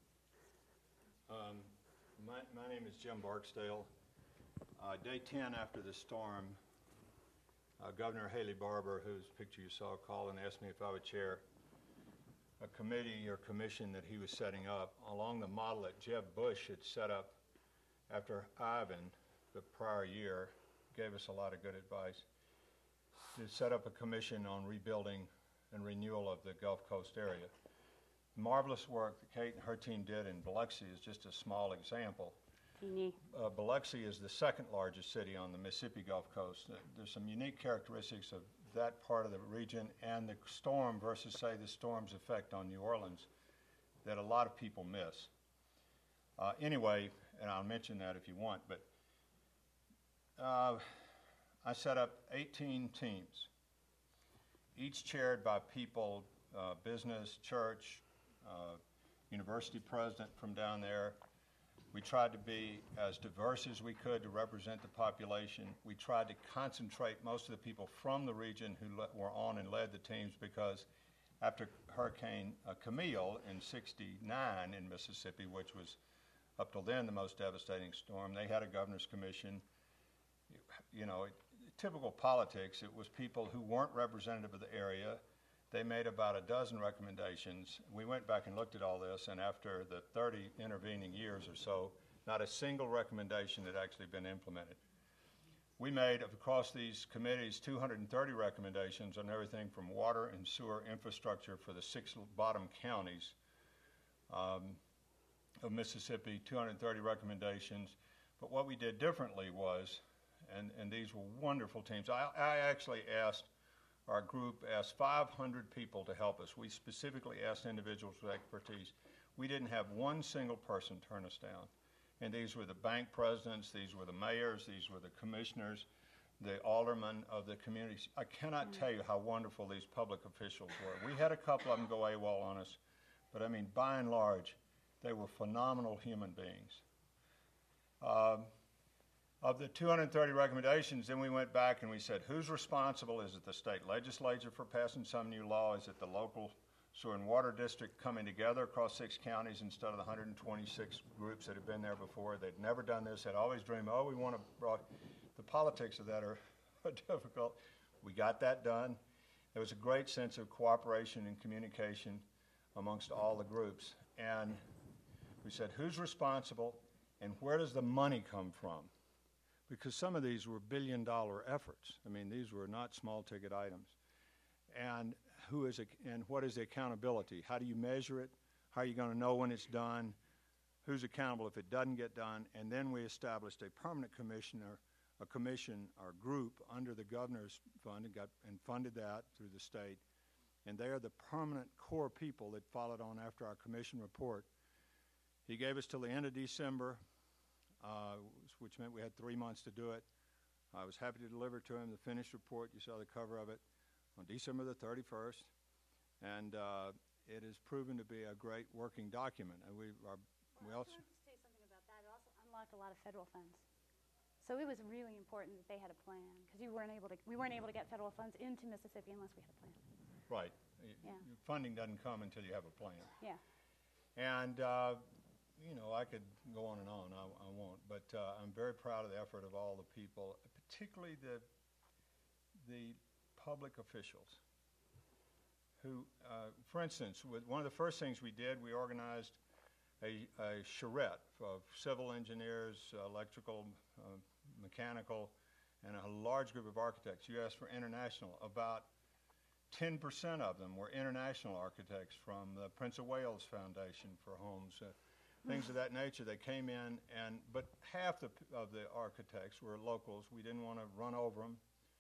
Um, my, my name is Jim Barksdale. Uh, day ten after the storm, uh, Governor Haley Barbour, whose picture you saw, called and asked me if I would chair a committee or commission that he was setting up along the model that Jeb Bush had set up after Ivan the prior year. Gave us a lot of good advice to set up a commission on rebuilding and renewal of the Gulf Coast area. Marvelous work that Kate and her team did in Biloxi is just a small example. Uh, Biloxi is the second largest city on the Mississippi Gulf Coast. Uh, there's some unique characteristics of that part of the region and the storm versus, say, the storm's effect on New Orleans that a lot of people miss. Uh, anyway, and I'll mention that if you want, but uh, I set up eighteen teams, each chaired by people, uh, business, church, uh, university president from down there. We tried to be as diverse as we could to represent the population. We tried to concentrate most of the people from the region who le- were on and led the teams, because after Hurricane uh, Camille in sixty-nine in Mississippi, which was up till then the most devastating storm, they had a governor's commission. You know, it, typical politics, it was people who weren't representative of the area. They made about a dozen recommendations. We went back and looked at all this, and after the thirty intervening years or so, not a single recommendation had actually been implemented. We made, across these committees, two hundred thirty recommendations on everything from water and sewer infrastructure for the six bottom counties um, of Mississippi, two hundred thirty recommendations. But what we did differently was, and, and these were wonderful teams, I, I actually asked our group asked five hundred people to help us. We specifically asked individuals with expertise. We didn't have one single person turn us down. And these were the bank presidents, these were the mayors, these were the commissioners, the aldermen of the communities. I cannot tell you how wonderful these public officials were. We had a couple of them go AWOL on us, but I mean, by and large, they were phenomenal human beings. Um, of the two hundred thirty recommendations, then we went back and we said, who's responsible? Is it the state legislature for passing some new law? Is it the local sewer and water district coming together across six counties instead of the one hundred twenty-six groups that had been there before? They'd never done this, had always dreamed, oh, we want to, broad. The politics of that are difficult. We got that done. There was a great sense of cooperation and communication amongst all the groups. And we said, who's responsible and where does the money come from? Because some of these were billion dollar efforts. I mean, these were not small ticket items. And who is it, and what is the accountability? How do you measure it? How are you going to know when it's done? Who's accountable if it doesn't get done? And then we established a permanent commissioner, a commission or group under the governor's fund and got and funded that through the state. And they are the permanent core people that followed on after our commission report. He gave us till the end of December, uh, which meant we had three months to do it. I was happy to deliver to him the finished report. You saw the cover of it on December the thirty-first. And uh, it has proven to be a great working document. And we, are, we well, also... I have to say something about that. It also unlocked a lot of federal funds. So it was really important that they had a plan, because you weren't able to, we weren't able to get federal funds into Mississippi unless we had a plan. Right. Y- Yeah. y- Funding doesn't come until you have a plan. Yeah. And, uh, you know, I could go on and on. I, I won't. But uh, I'm very proud of the effort of all the people, particularly the, the public officials who, uh, for instance, with one of the first things we did, we organized a, a charrette of civil engineers, uh, electrical, uh, mechanical, and a large group of architects. You asked for international. About ten percent of them were international architects from the Prince of Wales Foundation for Homes, uh, things of that nature. They came in, and but half the, of the architects were locals. We didn't want to run over them.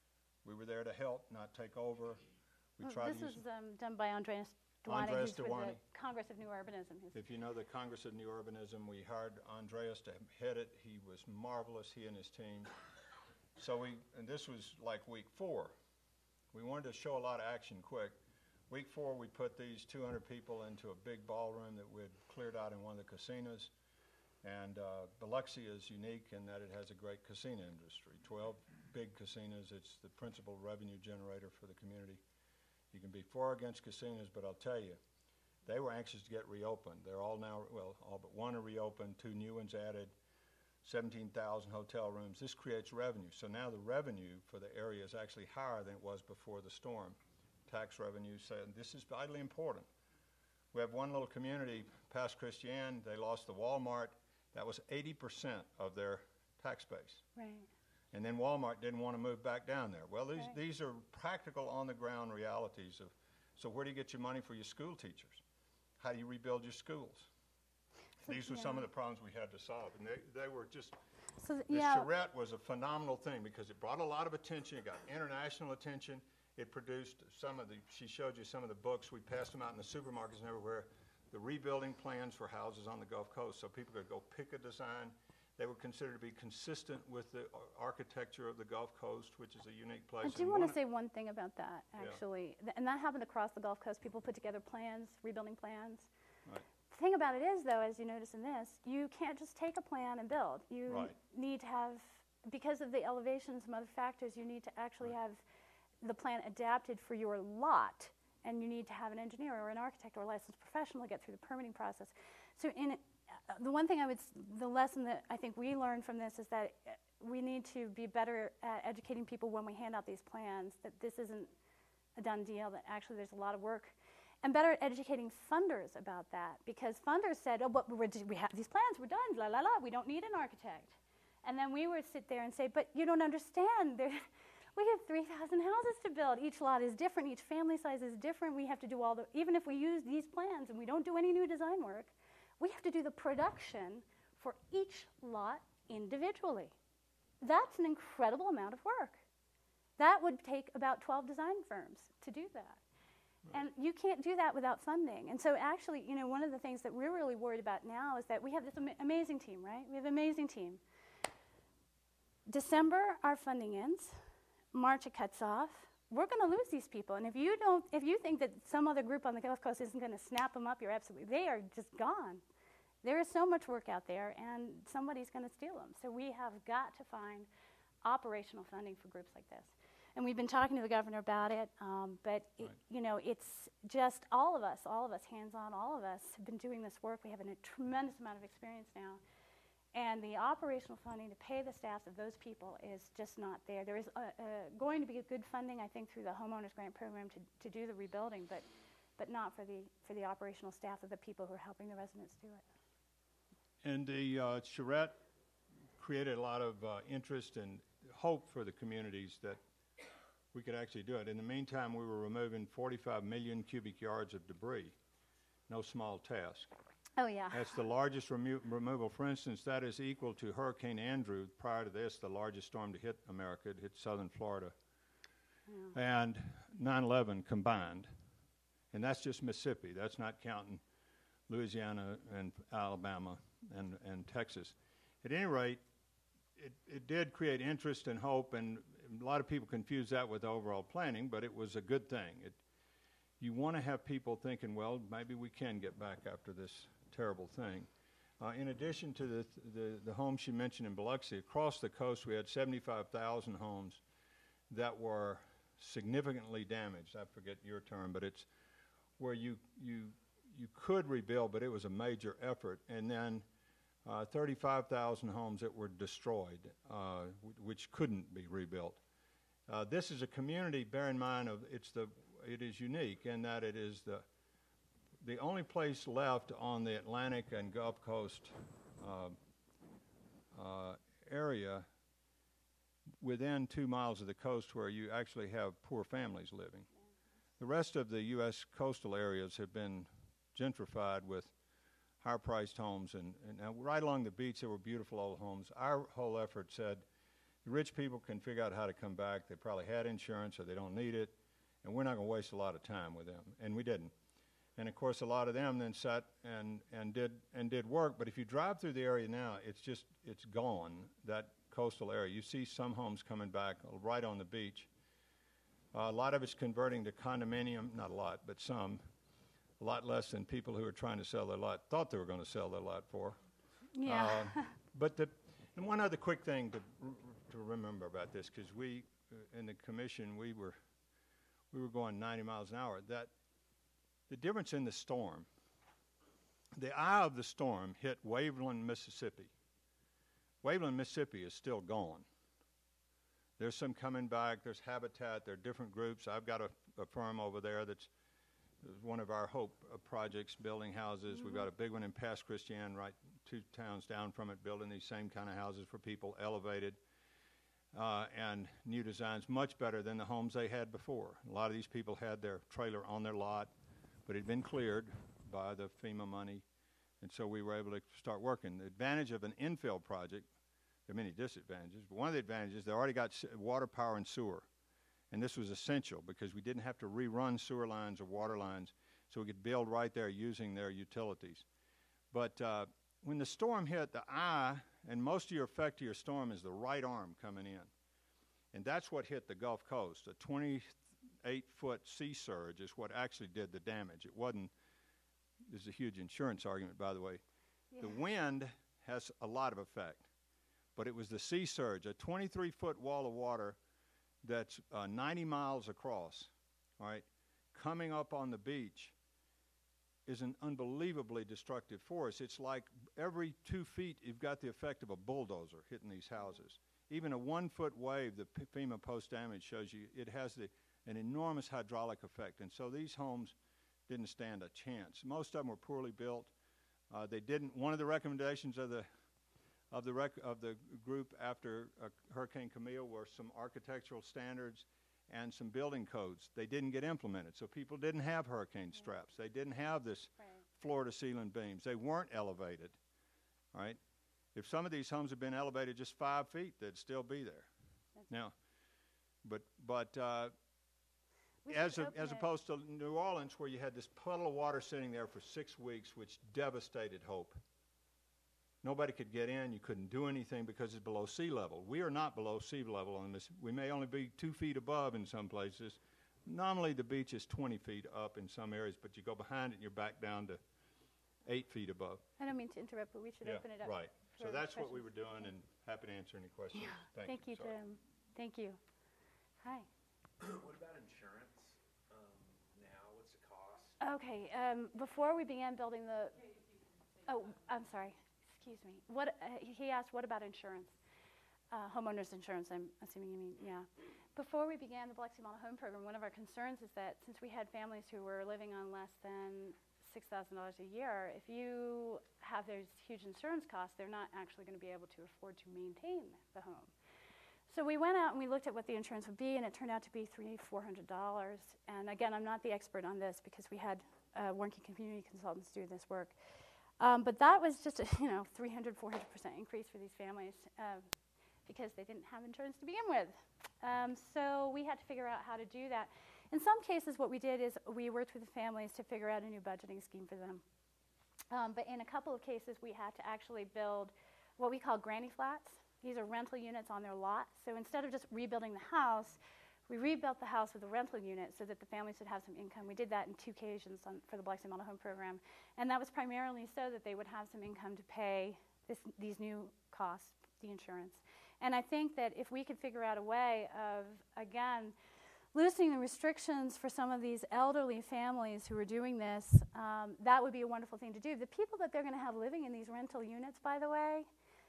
We were there to help, not take over. We Well, tried this to use was um, done by Andreas Duane, Andreas who's with Duane. the Congress of New Urbanism. He's If you know the Congress of New Urbanism, we hired Andreas to head it. He was marvelous, he and his team. So we, and this was like week four. We wanted to show a lot of action quick. Week four, we put these two hundred people into a big ballroom that we'd cleared out in one of the casinos. And uh, Biloxi is unique in that it has a great casino industry. twelve big casinos. It's the principal revenue generator for the community. You can be for or against casinos, but I'll tell you, they were anxious to get reopened. They're all now, well, all but one are reopened, two new ones added, seventeen thousand hotel rooms. This creates revenue. So now the revenue for the area is actually higher than it was before the storm. Tax revenue, so this is vitally important. We have one little community, Pass Christian, they lost the Walmart. That was eighty percent of their tax base. right. And then Walmart didn't want to move back down there. Well, these, Right. these are practical on-the-ground realities of, so where do you get your money for your school teachers? How do you rebuild your schools? So, These were yeah. some of the problems we had to solve, and they, they were just, So th- the yeah, charrette was a phenomenal thing because it brought a lot of attention. It got international attention. It produced some of the, she showed you some of the books. We passed them out in the supermarkets and everywhere, the rebuilding plans for houses on the Gulf Coast, so people could go pick a design. They were considered to be consistent with the ar- architecture of the Gulf Coast, which is a unique place. I do And want one to of- say one thing about that, Yeah. actually. Th- And that happened across the Gulf Coast. People put together plans, rebuilding plans. Right. The thing about it is, though, as you notice in this, you can't just take a plan and build. You Right. need to have, because of the elevations and other factors, you need to actually Right. have the plan adapted for your lot. And you need to have an engineer or an architect or a licensed professional to get through the permitting process. So in uh, the one thing I would, s- the lesson that I think we learned from this is that uh, we need to be better at educating people when we hand out these plans, that this isn't a done deal, that actually there's a lot of work. And better at educating funders about that, because funders said, oh, but we're, we have these plans, we're done, la, la, la, we don't need an architect. And then we would sit there and say, but you don't understand, there, we have three thousand houses to build. Each lot is different, each family size is different. We have to do all the, even if we use these plans and we don't do any new design work, we have to do the production for each lot individually. That's an incredible amount of work. That would take about twelve design firms to do that. And you can't do that without funding. And so actually, you know, one of the things that we're really worried about now is that we have this ama- amazing team, right? We have an amazing team. December, our funding ends. March, it cuts off. We're going to lose these people. And if you don't, if you think that some other group on the Gulf Coast isn't going to snap them up, you're absolutely, they are just gone. There is so much work out there, and somebody's going to steal them. So we have got to find operational funding for groups like this. And we've been talking to the governor about it, um, but it, Right. you know, it's just all of us, all of us, hands-on, all of us have been doing this work. We have an, a tremendous amount of experience now. And the operational funding to pay the staffs of those people is just not there. There is uh, uh, going to be a good funding, I think, through the homeowners grant program to, to do the rebuilding, but, but not for the, for the operational staff of the people who are helping the residents do it. And the uh, charrette created a lot of uh, interest and hope for the communities that we could actually do it. In the meantime, we were removing forty-five million cubic yards of debris. No small task. Oh, yeah. That's the largest remo- removal. For instance, that is equal to Hurricane Andrew. Prior to this, the largest storm to hit America. It hit southern Florida. Yeah. And nine eleven combined. And that's just Mississippi. That's not counting Louisiana and Alabama and, and Texas. At any rate, it, it did create interest and hope, and a lot of people confuse that with overall planning, but it was a good thing. It, you want to have people thinking, well, maybe we can get back after this terrible thing. Uh, in addition to the, the, the homes she mentioned in Biloxi, across the coast we had seventy-five thousand homes that were significantly damaged. I forget your term, but it's where you, you, you could rebuild, but it was a major effort. And then uh, thirty-five thousand homes that were destroyed, uh, w- which couldn't be rebuilt. Uh, this is a community, bear in mind, of it's the, it is unique in that it is the, the only place left on the Atlantic and Gulf Coast uh, uh, area within two miles of the coast where you actually have poor families living. The rest of the U S coastal areas have been gentrified with higher-priced homes, and, and now right along the beach there were beautiful old homes. Our whole effort said the rich people can figure out how to come back. They probably had insurance or they don't need it, and we're not going to waste a lot of time with them, and we didn't. And of course, a lot of them then sat and, and did and did work. But if you drive through the area now, it's just it's gone. That coastal area. You see some homes coming back right on the beach. Uh, a lot of it's converting to condominium. Not a lot, but some. A lot less than people who are trying to sell their lot thought they were going to sell their lot for. Yeah. Uh, but the and one other quick thing to to remember about this, because we uh, in the commission we were we were going ninety miles an hour. That the difference in the storm, the eye of the storm hit Waveland, Mississippi. Waveland, Mississippi is still gone. There's some coming back. There's Habitat. There are different groups. I've got a, a firm over there that's one of our HOPE uh, projects, building houses. Mm-hmm. We've got a big one in Pass Christian, right two towns down from it, building these same kind of houses for people, elevated. Uh, and new designs, much better than the homes they had before. A lot of these people had their trailer on their lot, but it had been cleared by the FEMA money, and so we were able to start working. The advantage of an infill project, there are many disadvantages, but one of the advantages, they already got s- water, power, and sewer, and this was essential because we didn't have to rerun sewer lines or water lines, so we could build right there using their utilities. But uh, when the storm hit, the eye, and most of your effect to your storm is the right arm coming in. And that's what hit the Gulf Coast. A twenty-eight foot sea surge is what actually did the damage. It wasn't, this is a huge insurance argument, by the way. Yeah. The wind has a lot of effect, but it was the sea surge, a twenty-three foot wall of water that's uh, ninety miles across, all right, coming up on the beach is an unbelievably destructive force. It's like every two feet you've got the effect of a bulldozer hitting these houses. Even a one-foot wave, the FEMA post-damage shows you, it has the, an enormous hydraulic effect. And so these homes didn't stand a chance. Most of them were poorly built. Uh, they didn't, one of the recommendations of the, of the, rec, of the group after uh, Hurricane Camille were some architectural standards and some building codes. They didn't get implemented, so people didn't have hurricane yeah. straps. They didn't have this right. floor-to-ceiling beams. They weren't elevated, right? If some of these homes had been elevated just five feet, they'd still be there. That's now, but but uh, We As, should a, open as it. opposed to New Orleans, where you had this puddle of water sitting there for six weeks, which devastated Hope. Nobody could get in. You couldn't do anything because it's below sea level. We are not below sea level on this. We may only be two feet above in some places. Nominally, the beach is twenty feet up in some areas, but you go behind it and you're back down to eight feet above. I don't mean to interrupt, but we should open it up. Right. So for that's what we questions. were doing, and happy to answer any questions. Thank, Thank you, Sorry. Jim. Thank you. Hi. What about insurance, um, now, what's the cost? Okay, um, before we began building the, oh, I'm sorry, excuse me. What, uh, he asked, what about insurance? Uh, homeowners insurance, I'm assuming you mean, yeah. Before we began the Biloxi Model Home Program, one of our concerns is that since we had families who were living on less than six thousand dollars a year, if you have those huge insurance costs, they're not actually going to be able to afford to maintain the home. So we went out and we looked at what the insurance would be, and it turned out to be three, four hundred dollars. And again, I'm not the expert on this because we had uh, Warnke Community Consultants do this work. Um, but that was just a, you know, three hundred, four hundred percent increase for these families um, because they didn't have insurance to begin with. Um, so we had to figure out how to do that. In some cases, what we did is we worked with the families to figure out a new budgeting scheme for them. Um, but in a couple of cases, we had to actually build what we call granny flats. These are rental units on their lot. So instead of just rebuilding the house, we rebuilt the house with a rental unit so that the families would have some income. We did that in two occasions on, for the Biloxi Model Home Program. And that was primarily so that they would have some income to pay this, these new costs, the insurance. And I think that if we could figure out a way of, again, loosening the restrictions for some of these elderly families who are doing this, um, that would be a wonderful thing to do. The people that they're going to have living in these rental units, by the way,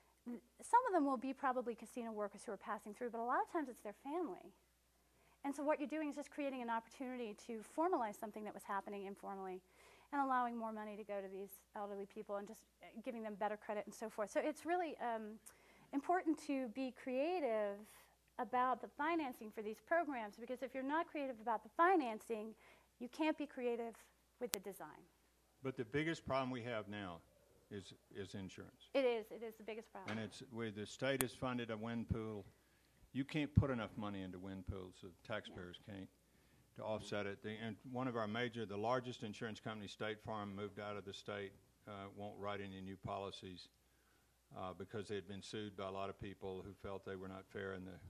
some of them will be probably casino workers who are passing through, but a lot of times it's their family. And so what you're doing is just creating an opportunity to formalize something that was happening informally and allowing more money to go to these elderly people and just giving them better credit and so forth. So it's really um, important to be creative about the financing for these programs, because if you're not creative about the financing, you can't be creative with the design. But the biggest problem we have now is is insurance. It is. It is the biggest problem. And it's where the state has funded a wind pool. You can't put enough money into wind pools, so taxpayers yeah. can't, to offset it. The, and one of our major, the largest insurance company, State Farm, moved out of the state, uh, won't write any new policies uh, because they had been sued by a lot of people who felt they were not fair in the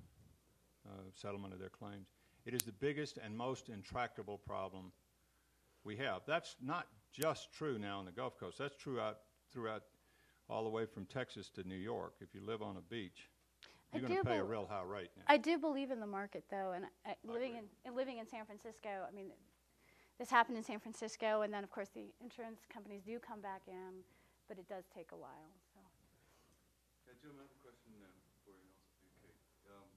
uh, settlement of their claims. It is the biggest and most intractable problem we have. That's not just true now on the Gulf Coast. That's true out throughout all the way from Texas to New York. If you live on a beach, you're going to pay a real high rate now. I do believe in the market, though, and I, living in and living in San Francisco, I mean, this happened in San Francisco, and then, of course, the insurance companies do come back in, but it does take a while. So. Yeah, Jim, I have a question uh, for you, and also for you, Kate. Um,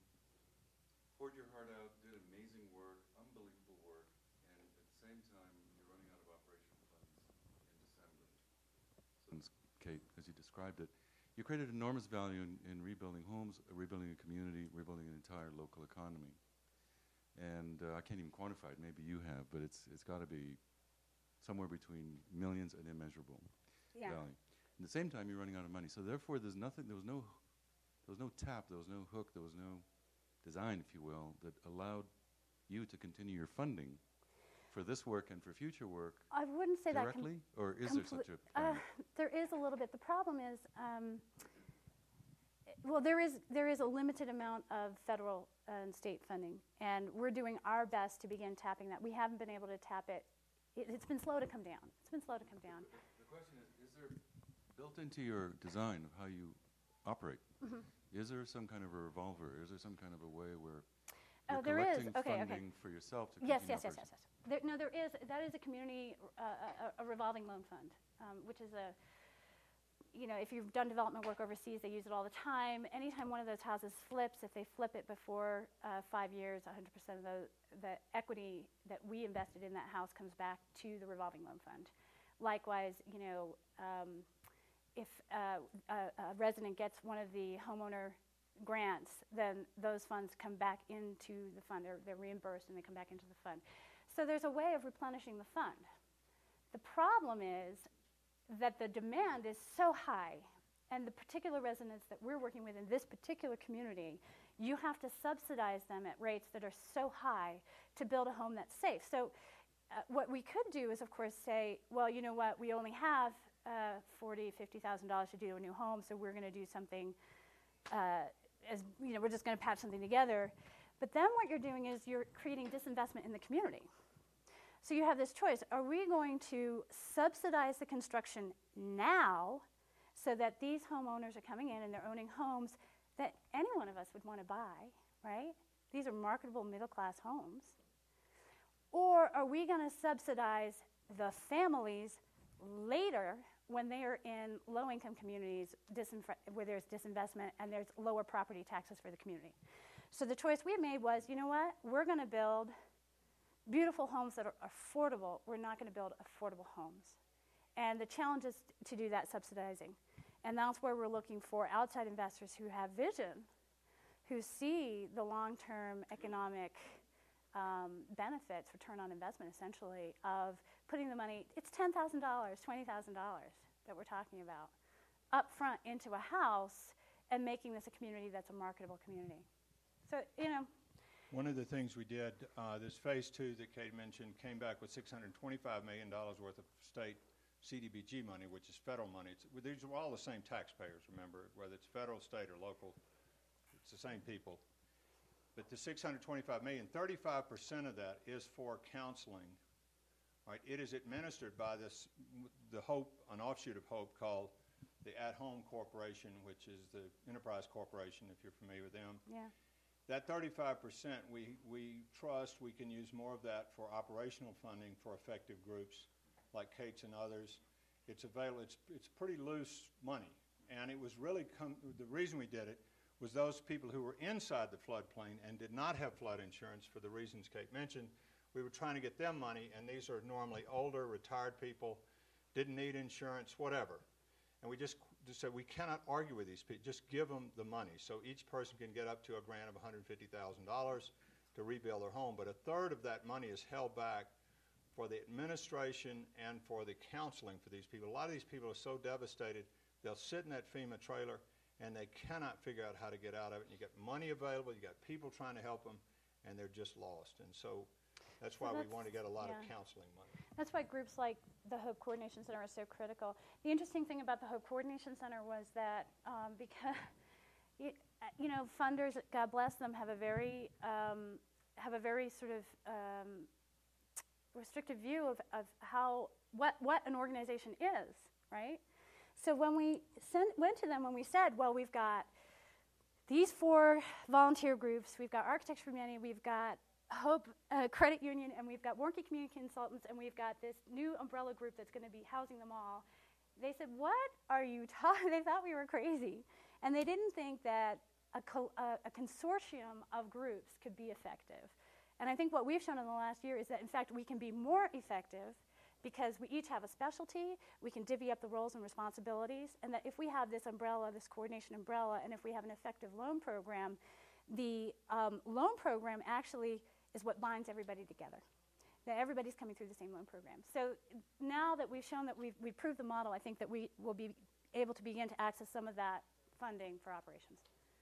poured your heart out, did amazing work, unbelievable work, and at the same time, you're running out of operational funds in December. Since Kate, as you described it, you created enormous value in, in rebuilding homes, uh, rebuilding a community, rebuilding an entire local economy. And uh, I can't even quantify it, maybe you have, but it's it's got to be somewhere between millions and immeasurable Yeah. value. At the same time, you're running out of money. So therefore, there's nothing, there was no, there was no tap, there was no hook, there was no design, if you will, that allowed you to continue your funding for this work and for future work I wouldn't say directly? that. Or is there such a Uh, plan? there is a little bit. The problem is, um, well, there is there is a limited amount of federal and state funding, and we're doing our best to begin tapping that. We haven't been able to tap it. it it's been slow to come down. It's been slow to come down. The question is, is there, built into your design of how you operate, Mm-hmm. is there some kind of a revolver? Is there some kind of a way where Oh, you're there is. collecting Okay, okay. funding for yourself to Yes, continue yes, yes, yes, operations? yes. There, no, there is. That is a community, uh, a, a revolving loan fund, um, which is a, you know, if you've done development work overseas, they use it all the time. Anytime one of those houses flips, if they flip it before uh, five years, one hundred percent of the, the equity that we invested in that house comes back to the revolving loan fund. Likewise, you know, um, if uh, a, a resident gets one of the homeowner grants, then those funds come back into the fund. They're, they're reimbursed and they come back into the fund. So there's a way of replenishing the fund. The problem is that the demand is so high and the particular residents that we're working with in this particular community, you have to subsidize them at rates that are so high to build a home that's safe. So uh, what we could do is, of course, say, well, you know what, we only have uh, forty thousand dollars, fifty thousand dollars to do a new home, so we're going to do something, uh, as you know, we're just going to patch something together. But then what you're doing is you're creating disinvestment in the community. So you have this choice. Are we going to subsidize the construction now so that these homeowners are coming in and they're owning homes that any one of us would want to buy, right? These are marketable middle-class homes. Or are we going to subsidize the families later when they are in low-income communities where there's disinvestment and there's lower property taxes for the community? So the choice we made was, you know what? We're going to build beautiful homes that are affordable. We're not going to build affordable homes. And the challenge is to do that subsidizing. And that's where we're looking for outside investors who have vision, who see the long-term economic um, benefits, return on investment essentially, of putting the money, it's ten thousand dollars, twenty thousand dollars that we're talking about, up front into a house and making this a community that's a marketable community. So, you know. One of the things we did, uh, this phase two that Kate mentioned, came back with six hundred twenty-five million dollars worth of state C D B G money, which is federal money. It's, these are all the same taxpayers, remember, whether it's federal, state, or local, it's the same people. But the six hundred twenty-five million dollars, thirty-five percent of that is for counseling. Right? It is administered by this, the Hope, an offshoot of Hope called the At Home Corporation, which is the Enterprise Corporation, if you're familiar with them. Yeah. That thirty-five percent, we, we trust we can use more of that for operational funding for effective groups like Kate's and others. It's available, it's, it's pretty loose money. And it was really, come, the reason we did it was those people who were inside the floodplain and did not have flood insurance for the reasons Kate mentioned. We were trying to get them money, and these are normally older, retired people, didn't need insurance, whatever. And we just, just said we cannot argue with these people, just give them the money. So each person can get up to a grant of one hundred fifty thousand dollars to rebuild their home, but a third of that money is held back for the administration and for the counseling for these people. A lot of these people are so devastated, they'll sit in that FEMA trailer and they cannot figure out how to get out of it. And you get money available, you got people trying to help them, and they're just lost. And so that's why So we that's- want to get a lot yeah. of counseling money. That's why groups like the Hope Coordination Center are so critical. The interesting thing about the Hope Coordination Center was that um, because, you, you know, funders, God bless them, have a very, um, have a very sort of um, restrictive view of, of how, what, what an organization is, right? So when we sent, went to them, when we said, well, we've got these four volunteer groups, we've got Architects for Humanity, we've got Hope uh, Credit Union, and we've got Warnke Community Consultants, and we've got this new umbrella group that's going to be housing them all. They said, what are you talking? They thought we were crazy. And they didn't think that a, co a, a consortium of groups could be effective. And I think what we've shown in the last year is that, in fact, we can be more effective because we each have a specialty, we can divvy up the roles and responsibilities, and that if we have this umbrella, this coordination umbrella, and if we have an effective loan program, the um, loan program actually is what binds everybody together. That everybody's coming through the same loan program. So now that we've shown that we've, we've proved the model, I think that we will be able to begin to access some of that funding for operations.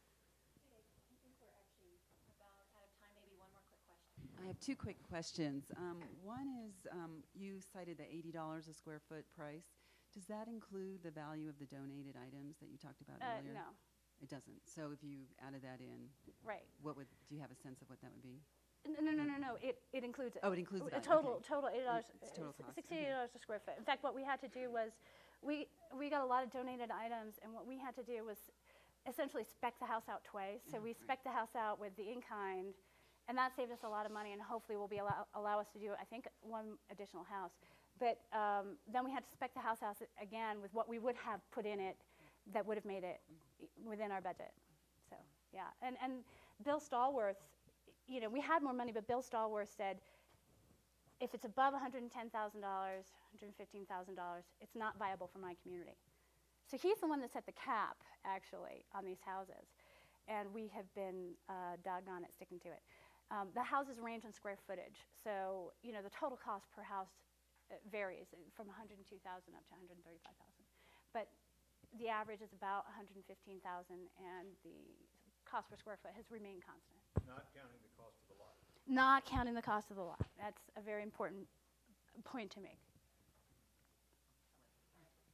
I have two quick questions. Um, one is, um, you cited the eighty dollars a square foot price. Does that include the value of the donated items that you talked about Uh, earlier? no, It doesn't. So if you added that in, right. what would, do you have a sense of what that would be? No, no, no, no, no. It, it includes it. Oh, it includes a that, total, okay. total eighty dollars, It's total cost, sixty-eight dollars a square foot. In fact, what we had to do was, we we got a lot of donated items, and what we had to do was essentially spec the house out twice. So we spec the house out with the in-kind, and that saved us a lot of money, and hopefully will be allow, allow us to do, I think, one additional house. But um, then we had to spec the house out again with what we would have put in it that would have made it within our budget. So yeah, and and Bill Stallworth, you know, we had more money, but Bill Stallworth said, if it's above one hundred ten thousand dollars, one hundred fifteen thousand dollars, it's not viable for my community. So he's the one that set the cap, actually, on these houses. And we have been uh, doggone it, sticking to it. Um, the houses range in square footage. So, you know, the total cost per house uh, varies from one hundred two thousand dollars up to one hundred thirty-five thousand dollars. But the average is about one hundred fifteen thousand, and the cost per square foot has remained constant. Not counting the cost of the lot. Not counting the cost of the lot. That's a very important point to make.